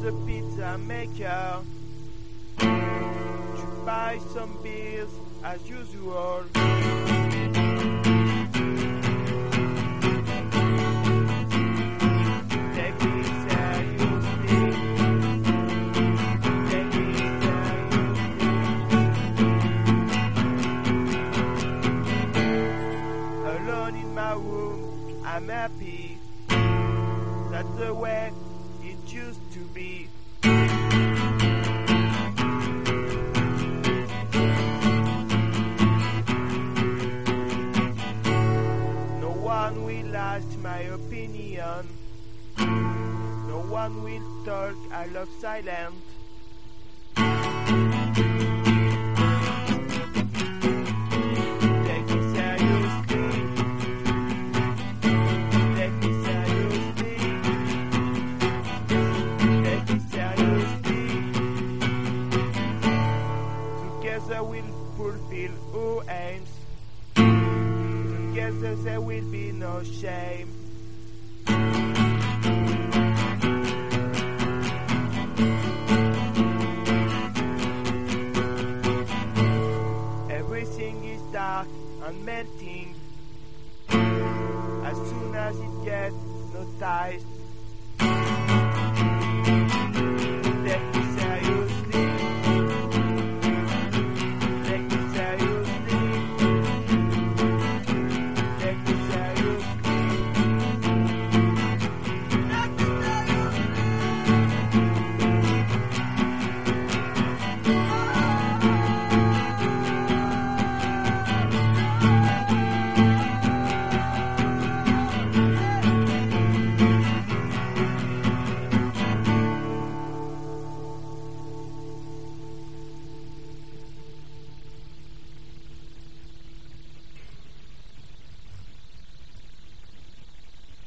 the pizza maker to buy some beers as usual. Take me seriously. Take me seriously. Alone in my room, I'm happy. That's the way it used to be. No one will ask my opinion. No one will talk. I love silence. Take me seriously. Take me seriously. Take me seriously. Together we'll fulfill our aims. Together there will be no shame. Everything is dark and melting. As soon as it gets noticed,